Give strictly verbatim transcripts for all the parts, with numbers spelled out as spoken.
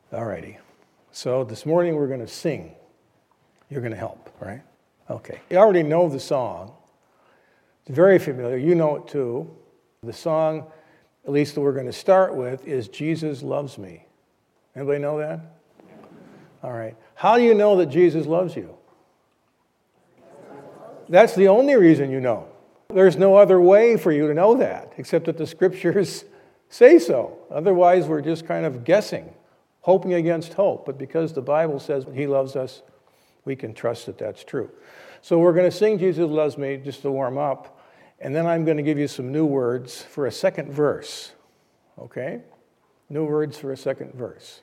All righty. So this morning we're going to sing. You're going to help, right? Okay. You already know the song. It's very familiar. You know it too. The song, at least that we're going to start with, is Jesus Loves Me. Anybody know that? All right. How do you know that Jesus loves you? That's the only reason you know. There's no other way for you to know that, except that the scriptures say so. Otherwise, we're just kind of guessing, hoping against hope. But because the Bible says he loves us, we can trust that that's true. So we're going to sing Jesus Loves Me just to warm up. And then I'm going to give you some new words for a second verse. Okay? New words for a second verse.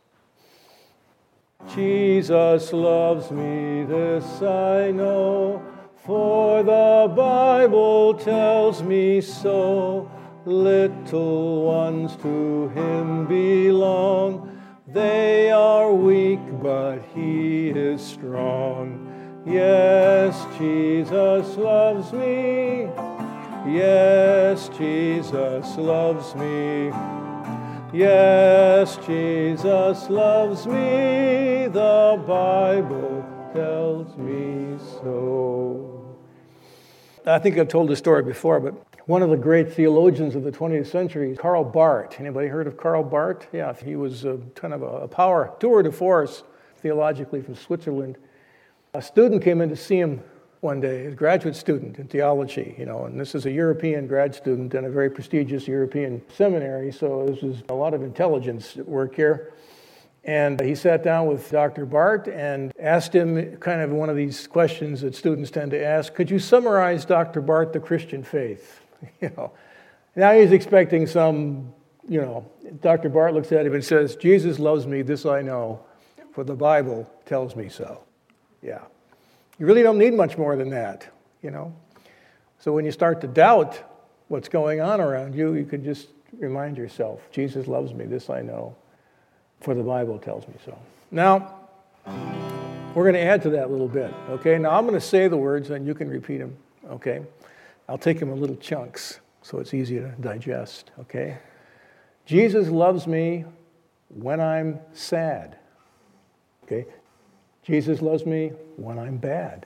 Jesus loves me, this I know, for the Bible tells me so. Little ones to him belong. They are weak, but he is strong. Yes, Jesus loves me. Yes, Jesus loves me. Yes, Jesus loves me. The Bible tells me so. I think I've told this story before, but one of the great theologians of the twentieth century, Karl Barth. Anybody heard of Karl Barth? Yeah, he was a, kind of a power tour de force theologically from Switzerland. A student came in to see him one day, a graduate student in theology, you know, and this is a European grad student in a very prestigious European seminary, so this was a lot of intelligence at work here. And he sat down with Doctor Barth and asked him kind of one of these questions that students tend to ask, could you summarize, Doctor Barth, the Christian faith? You know, now he's expecting some, you know, Doctor Barth looks at him and says, Jesus loves me, this I know, for the Bible tells me so. Yeah. You really don't need much more than that, you know. So when you start to doubt what's going on around you, you can just remind yourself, Jesus loves me, this I know, for the Bible tells me so. Now, we're going to add to that a little bit, okay? Now, I'm going to say the words, and you can repeat them, okay? I'll take them in little chunks so it's easy to digest, okay? Jesus loves me when I'm sad, okay? Jesus loves me when I'm bad.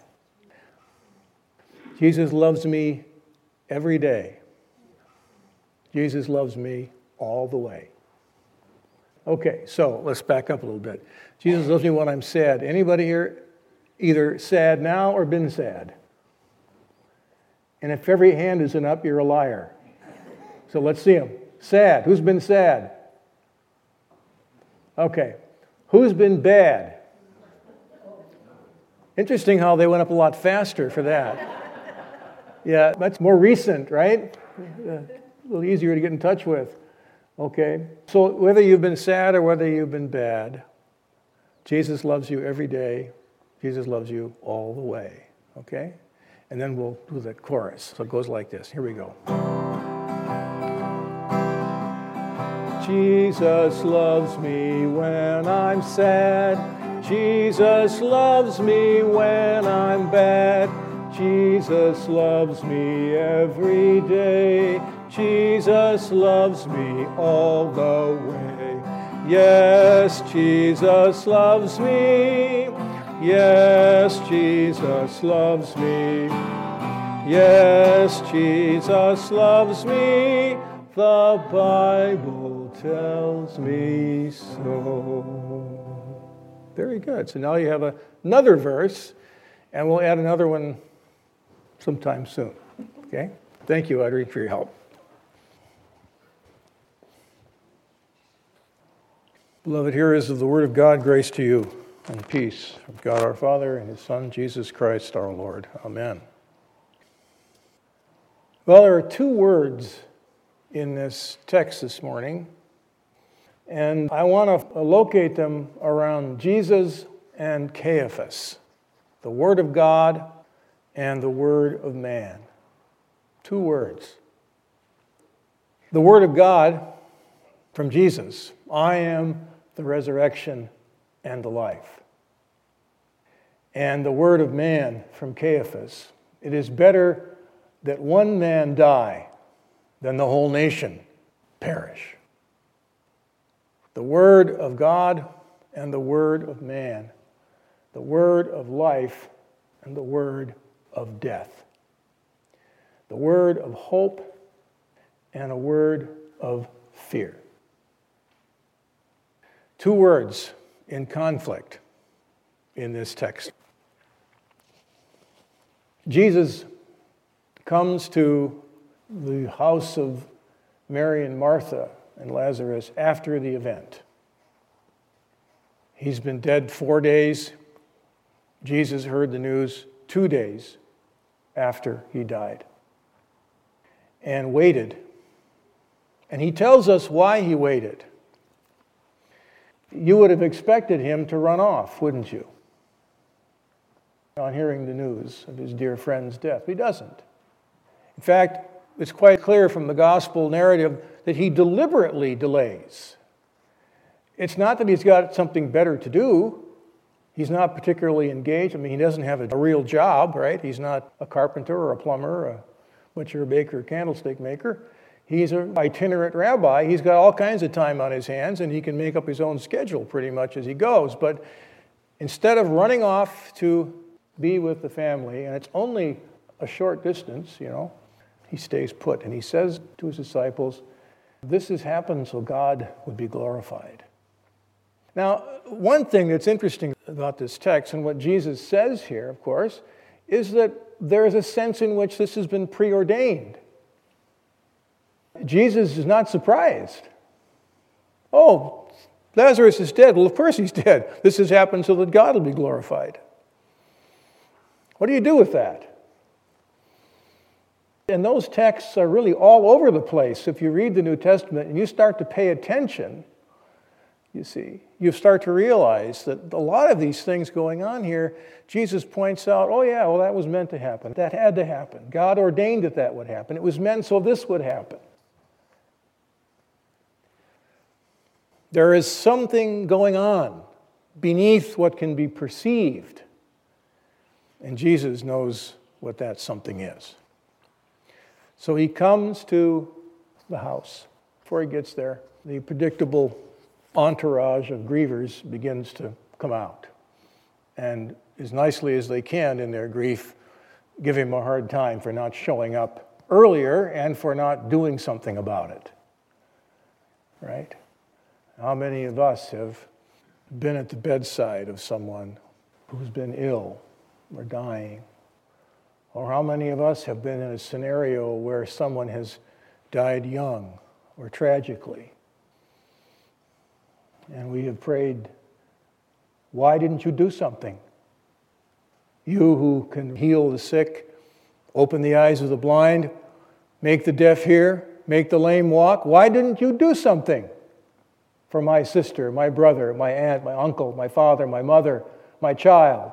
Jesus loves me every day. Jesus loves me all the way. Okay, so let's back up a little bit. Jesus loves me when I'm sad. Anybody here either sad now or been sad? And if every hand isn't up, you're a liar. So let's see them. Sad. Who's been sad? Okay. Who's been bad? Interesting how they went up a lot faster for that. Yeah, that's more recent, right? A little easier to get in touch with. Okay, so whether you've been sad or whether you've been bad, Jesus loves you every day. Jesus loves you all the way. Okay? And then we'll do the chorus. So it goes like this. Here we go. Jesus loves me when I'm sad. Jesus loves me when I'm bad. Jesus loves me every day. Jesus loves me all the way. Yes, Jesus loves me. Yes, Jesus loves me. Yes, Jesus loves me. The Bible tells me so. Very good. So now you have a, another verse, and we'll add another one sometime soon. Okay? Thank you, Audrey, for your help. Beloved hearers of the Word of God, grace to you and peace from God our Father and His Son, Jesus Christ our Lord. Amen. Well, there are two words in this text this morning, and I want to locate them around Jesus and Caiaphas, the Word of God and the Word of man. Two words. The Word of God from Jesus, I am the resurrection and the life. And the word of man from Caiaphas, it is better that one man die than the whole nation perish. The word of God and the Word of man, the Word of life and the Word of death, the Word of hope and a word of fear. Two words in conflict in this text. Jesus comes to the house of Mary and Martha and Lazarus after the event. He's been dead four days. Jesus heard the news two days after he died and waited. And he tells us why he waited. You would have expected him to run off, wouldn't you? On hearing the news of his dear friend's death. He doesn't. In fact, it's quite clear from the gospel narrative that he deliberately delays. It's not that he's got something better to do. He's not particularly engaged. I mean, he doesn't have a real job, right? He's not a carpenter or a plumber or a butcher, baker, candlestick maker. He's an itinerant rabbi. He's got all kinds of time on his hands, and he can make up his own schedule pretty much as he goes. But instead of running off to be with the family, and it's only a short distance, you know, he stays put. And he says to his disciples, this has happened so God would be glorified. Now, one thing that's interesting about this text and what Jesus says here, of course, is that there is a sense in which this has been preordained. Jesus is not surprised. Oh, Lazarus is dead. Well, of course he's dead. This has happened so that God will be glorified. What do you do with that? And those texts are really all over the place. If you read the New Testament and you start to pay attention, you see, you start to realize that a lot of these things going on here, Jesus points out, oh yeah, well that was meant to happen. That had to happen. God ordained that that would happen. It was meant so this would happen. There is something going on beneath what can be perceived. And Jesus knows what that something is. So he comes to the house. Before he gets there, the predictable entourage of grievers begins to come out. And as nicely as they can in their grief, give him a hard time for not showing up earlier and for not doing something about it. Right? How many of us have been at the bedside of someone who's been ill or dying? Or how many of us have been in a scenario where someone has died young or tragically? And we have prayed, why didn't you do something? You who can heal the sick, open the eyes of the blind, make the deaf hear, make the lame walk, why didn't you do something for my sister, my brother, my aunt, my uncle, my father, my mother, my child?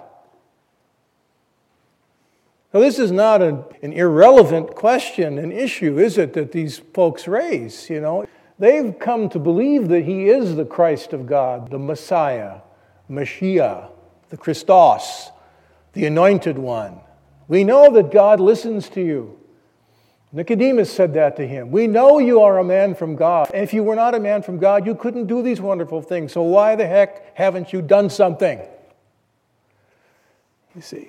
Now, this is not an, an irrelevant question, an issue, is it, that these folks raise, you know? They've come to believe that he is the Christ of God, the Messiah, Mashiach, the Christos, the Anointed One. We know that God listens to you. Nicodemus said that to him. We know you are a man from God. And if you were not a man from God, you couldn't do these wonderful things. So why the heck haven't you done something? You see.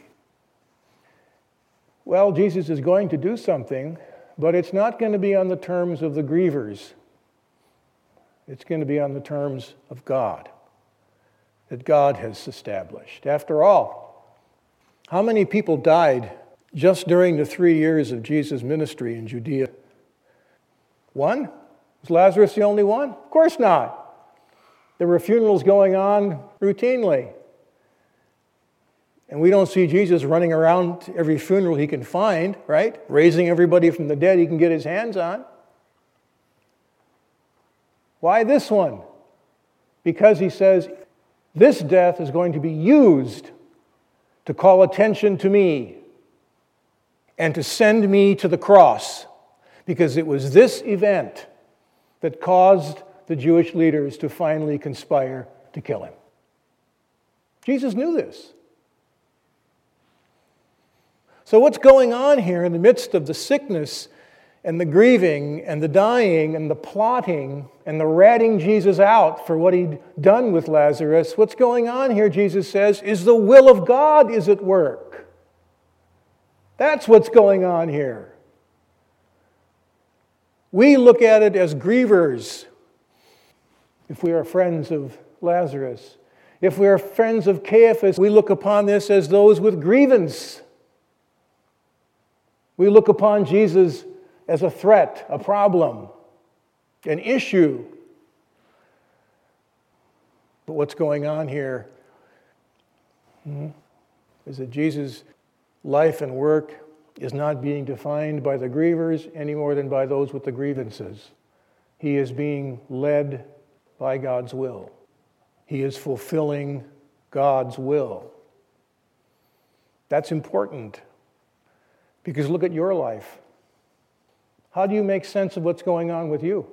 Well, Jesus is going to do something, but it's not going to be on the terms of the grievers. It's going to be on the terms of God, that God has established. After all, how many people died just during the three years of Jesus' ministry in Judea? One? Was Lazarus the only one? Of course not. There were funerals going on routinely. And we don't see Jesus running around every funeral he can find, right? Raising everybody from the dead he can get his hands on. Why this one? Because he says, this death is going to be used to call attention to me and to send me to the cross, because it was this event that caused the Jewish leaders to finally conspire to kill him. Jesus knew this. So what's going on here in the midst of the sickness and the grieving and the dying and the plotting and the ratting Jesus out for what he'd done with Lazarus, what's going on here, Jesus says, is the will of God is at work. That's what's going on here. We look at it as grievers if we are friends of Lazarus. If we are friends of Caiaphas, we look upon this as those with grievance. We look upon Jesus as a threat, a problem, an issue. But what's going on here hmm, is that Jesus' life and work is not being defined by the grievers any more than by those with the grievances. He is being led by God's will. He is fulfilling God's will. That's important. Because look at your life. How do you make sense of what's going on with you?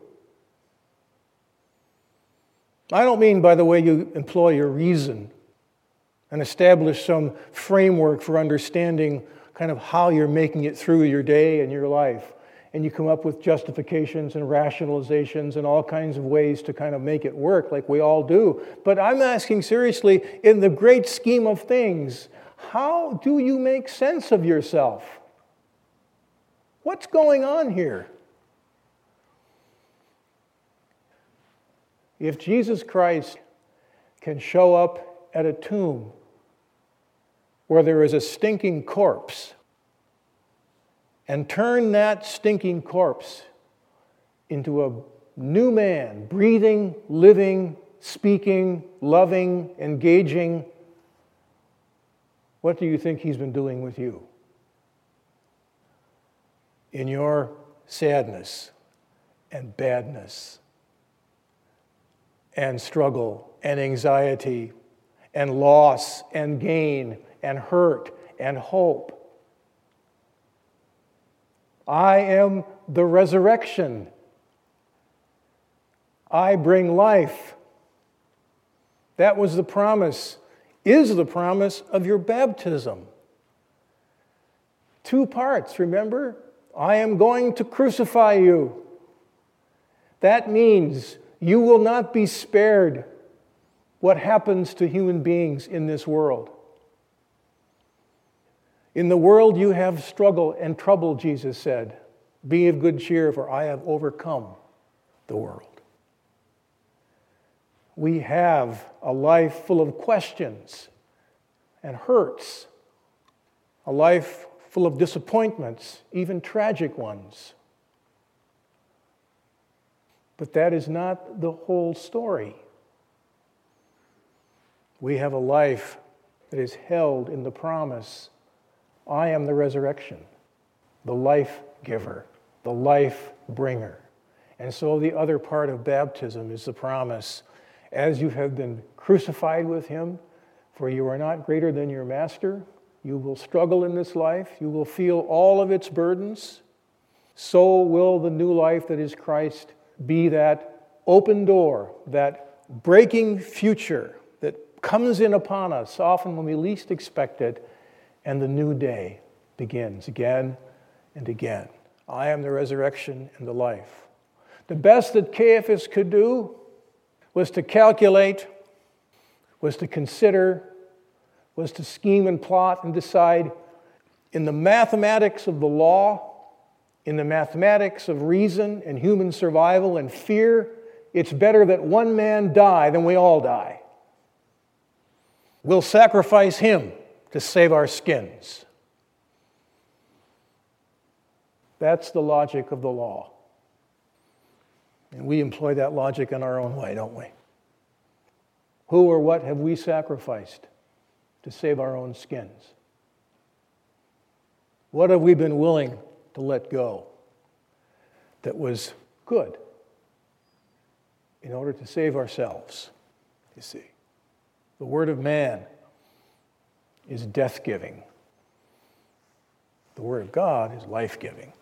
I don't mean by the way you employ your reason and establish some framework for understanding kind of how you're making it through your day and your life. And you come up with justifications and rationalizations and all kinds of ways to kind of make it work like we all do. But I'm asking seriously, in the great scheme of things, how do you make sense of yourself? What's going on here? If Jesus Christ can show up at a tomb where there is a stinking corpse and turn that stinking corpse into a new man, breathing, living, speaking, loving, engaging, what do you think he's been doing with you? In your sadness and badness and struggle and anxiety and loss and gain and hurt and hope. I am the resurrection. I bring life. That was the promise, is the promise of your baptism. Two parts, remember? I am going to crucify you. That means you will not be spared what happens to human beings in this world. In the world you have struggle and trouble, Jesus said. Be of good cheer, for I have overcome the world. We have a life full of questions and hurts, a life full of disappointments, even tragic ones. But that is not the whole story. We have a life that is held in the promise, I am the resurrection, the life giver, the life bringer. And so the other part of baptism is the promise, as you have been crucified with him, for you are not greater than your master, you will struggle in this life, you will feel all of its burdens, so will the new life that is Christ be that open door, that breaking future that comes in upon us, often when we least expect it, and the new day begins again and again. I am the resurrection and the life. The best that Caiaphas could do was to calculate, was to consider, was to scheme and plot and decide in the mathematics of the law, in the mathematics of reason and human survival and fear, it's better that one man die than we all die. We'll sacrifice him to save our skins. That's the logic of the law. And we employ that logic in our own way, don't we? Who or what have we sacrificed to save our own skins? What have we been willing to let go that was good in order to save ourselves, you see? The word of man is death-giving. The word of God is life-giving.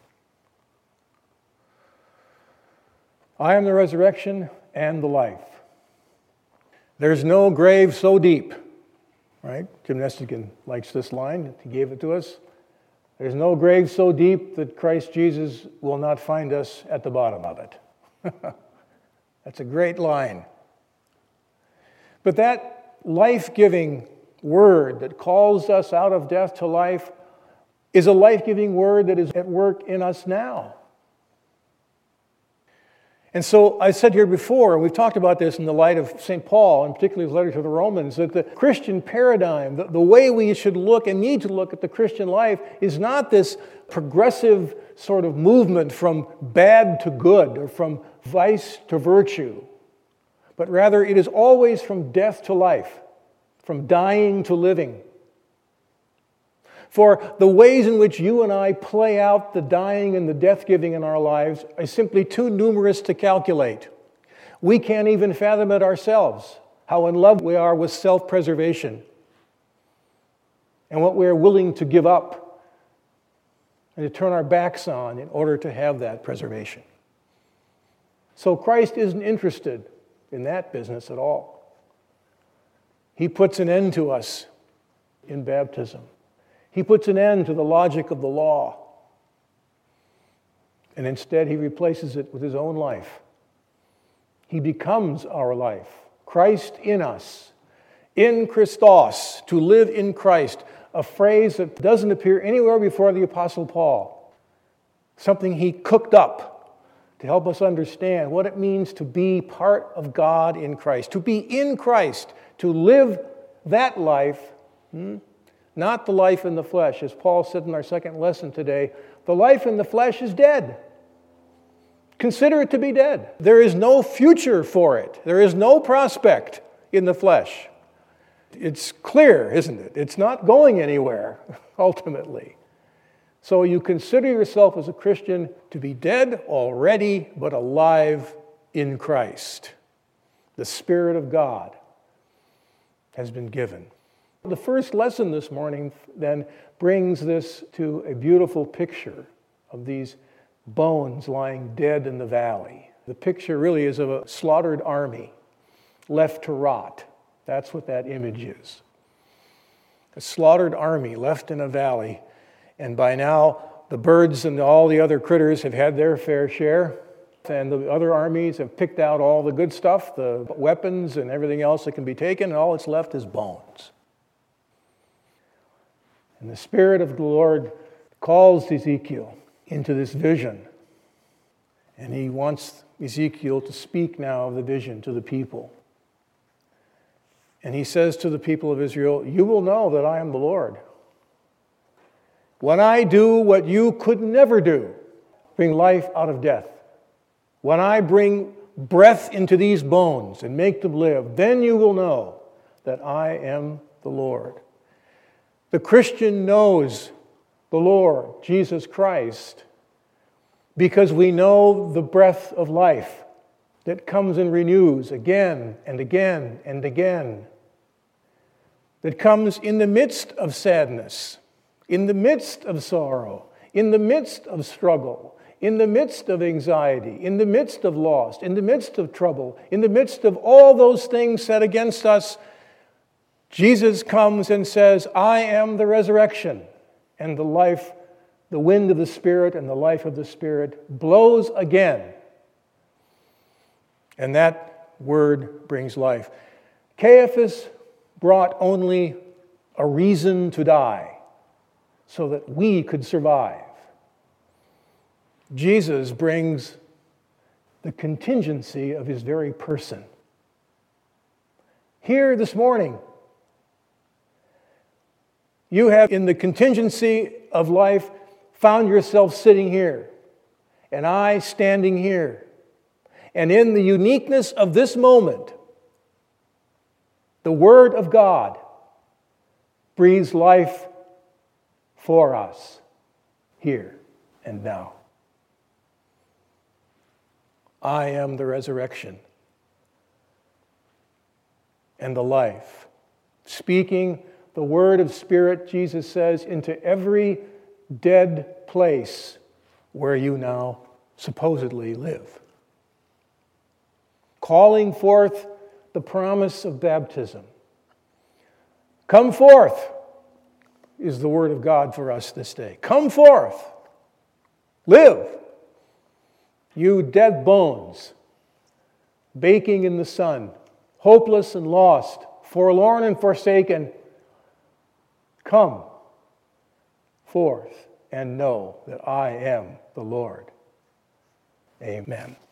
I am the resurrection and the life. There's no grave so deep, right? Jim Nestigan likes this line. He gave it to us. There's no grave so deep that Christ Jesus will not find us at the bottom of it. That's a great line. But that life-giving word that calls us out of death to life is a life-giving word that is at work in us now. And so I said here before, and we've talked about this in the light of Saint Paul, and particularly his letter to the Romans, that the Christian paradigm, the, the way we should look and need to look at the Christian life is not this progressive sort of movement from bad to good or from vice to virtue, but rather it is always from death to life, from dying to living. For the ways in which you and I play out the dying and the death-giving in our lives are simply too numerous to calculate. We can't even fathom it ourselves, how in love we are with self-preservation and what we are willing to give up and to turn our backs on in order to have that preservation. So Christ isn't interested in that business at all. He puts an end to us in baptism. He puts an end to the logic of the law. And instead, he replaces it with his own life. He becomes our life. Christ in us. In Christos, to live in Christ. A phrase that doesn't appear anywhere before the Apostle Paul. Something he cooked up to help us understand what it means to be part of God in Christ. To be in Christ. To live that life. Hmm? Not the life in the flesh. As Paul said in our second lesson today, the life in the flesh is dead. Consider it to be dead. There is no future for it. There is no prospect in the flesh. It's clear, isn't it? It's not going anywhere, ultimately. So you consider yourself as a Christian to be dead already, but alive in Christ. The Spirit of God has been given. The first lesson this morning then brings this to a beautiful picture of these bones lying dead in the valley. The picture really is of a slaughtered army left to rot. That's what that image is. A slaughtered army left in a valley, and by now the birds and all the other critters have had their fair share, and the other armies have picked out all the good stuff, the weapons and everything else that can be taken, and all that's left is bones. And the Spirit of the Lord calls Ezekiel into this vision. And he wants Ezekiel to speak now of the vision to the people. And he says to the people of Israel, "You will know that I am the Lord. When I do what you could never do, bring life out of death. When I bring breath into these bones and make them live, then you will know that I am the Lord." The Christian knows the Lord, Jesus Christ, because we know the breath of life that comes and renews again and again and again, that comes in the midst of sadness, in the midst of sorrow, in the midst of struggle, in the midst of anxiety, in the midst of loss, in the midst of trouble, in the midst of all those things set against us. Jesus comes and says, "I am the resurrection," and the life, the wind of the Spirit and the life of the Spirit blows again. And that word brings life. Caiaphas brought only a reason to die so that we could survive. Jesus brings the contingency of his very person. Here this morning, you have, in the contingency of life, found yourself sitting here, and I standing here. And in the uniqueness of this moment, the Word of God breathes life for us here and now. I am the resurrection and the life. Speaking the word of Spirit, Jesus says, into every dead place where you now supposedly live. Calling forth the promise of baptism. Come forth. is the word of God for us this day. Come forth. Live. You dead bones, baking in the sun, hopeless and lost, forlorn and forsaken, come forth and know that I am the Lord. Amen.